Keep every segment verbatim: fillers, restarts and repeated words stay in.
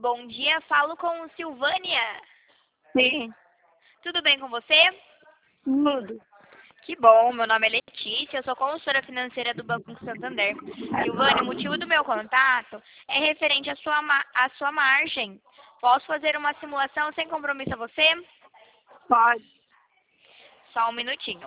Bom dia, falo com Silvânia. Sim, Tudo bem com você? tudo. Que bom, meu nome é Letícia, eu sou consultora financeira do Banco Santander. Silvânia, o motivo do meu contato é referente à sua, ma- à sua margem. Posso fazer uma simulação sem compromisso a você? Pode. Só um minutinho.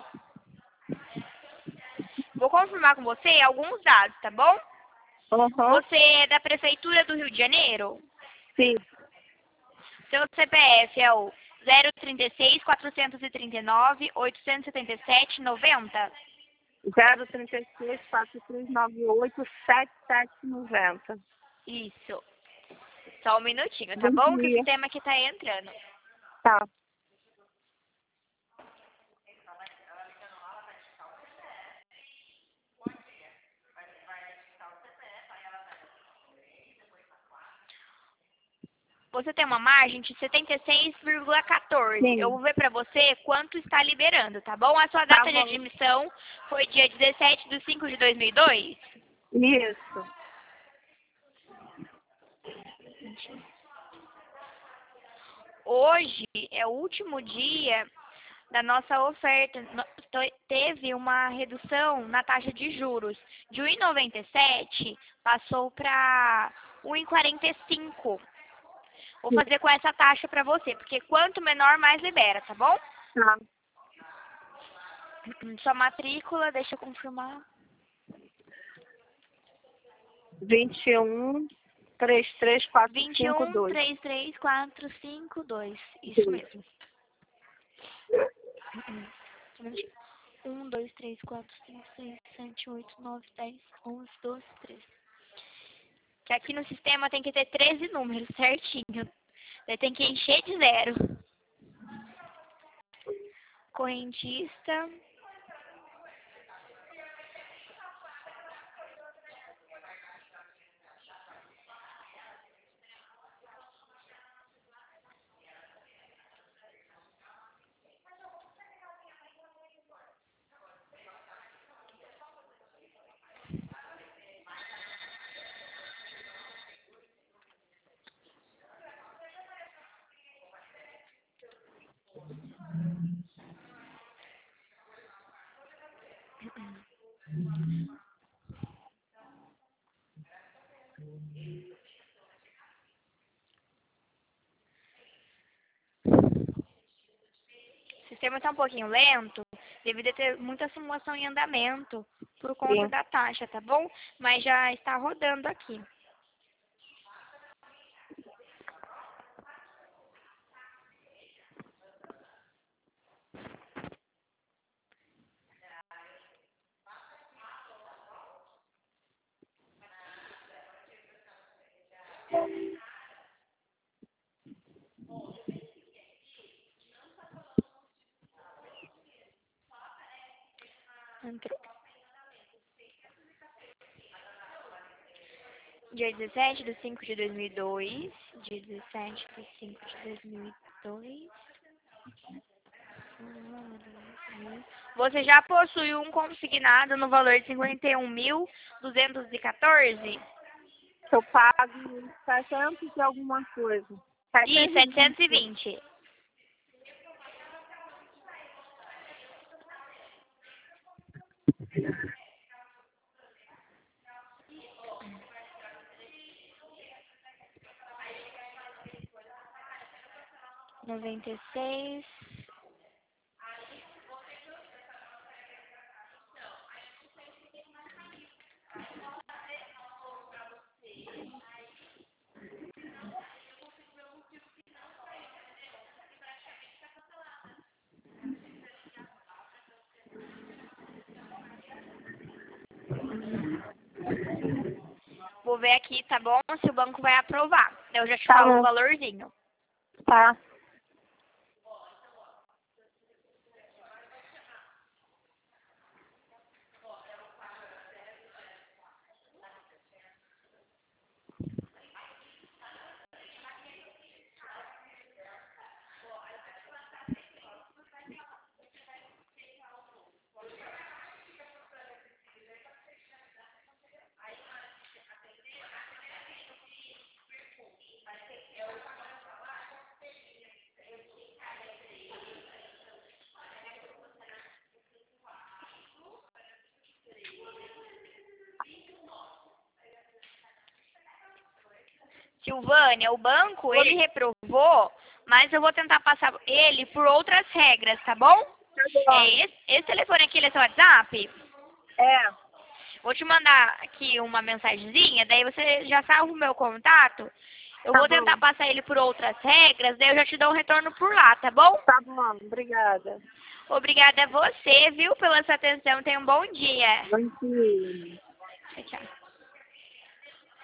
Vou confirmar com você alguns dados, tá bom? Uhum. Você é da Prefeitura do Rio de Janeiro? Sim. Seu C P F é o zero trinta e seis, quatrocentos e trinta e nove, oitocentos e setenta e sete, noventa? zero trinta e seis, quatro três nove oito, sete sete nove zero. Isso. Só um minutinho, tá Bom bom? Que o dia. sistema aqui tá entrando. Tá. Você tem uma margem de setenta e seis vírgula quatorze. Sim. Eu vou ver pra você quanto está liberando, tá bom? A sua Tá data de bom. admissão foi dia dezessete de cinco de dois mil e dois? Isso. Hoje é o último dia da nossa oferta. No- to- Teve uma redução na taxa de juros. De um vírgula noventa e sete passou para um vírgula quarenta e cinco. Vou fazer com essa taxa para você, porque quanto menor, mais libera, tá bom? Tá. Sua matrícula, deixa eu confirmar. vinte e um, trinta e três, quatro vinte e cinco um, dois. trinta e três, quatro, cinco, dois. Isso mesmo. um, dois, três, quatro, cinco, seis, sete, oito, nove, dez, onze, doze, treze. Que aqui no sistema tem que ter treze números certinho. Daí tem que encher de zero. Correntista. O sistema está um pouquinho lento, devido a ter muita simulação em andamento, por conta Sim. da taxa, tá bom? Mas já está rodando aqui. Entrou. Dia dezessete de cinco de dois mil e dois. Dia dezessete de cinco de dois mil e dois. Você já possui um consignado no valor de cinquenta e um mil, duzentos e quatorze? Eu pago setecentos e alguma coisa. E setecentos e vinte. Noventa e seis. Vou ver aqui, tá bom? Se o banco vai aprovar. Eu já te Tá falo o bom. valorzinho. Tá. Silvânia, o banco, Oi. ele reprovou, mas eu vou tentar passar ele por outras regras, tá bom? Tá bom. É, esse, esse telefone aqui, ele é seu WhatsApp? É. Vou te mandar aqui uma mensagenzinha, daí você já salva o meu contato. Eu Tá vou bom. tentar passar ele por outras regras, daí eu já te dou um retorno por lá, tá bom? Tá bom, obrigada. Obrigada a você, viu, pela sua atenção. Tenha um bom dia. Bom dia. Tchau, tchau.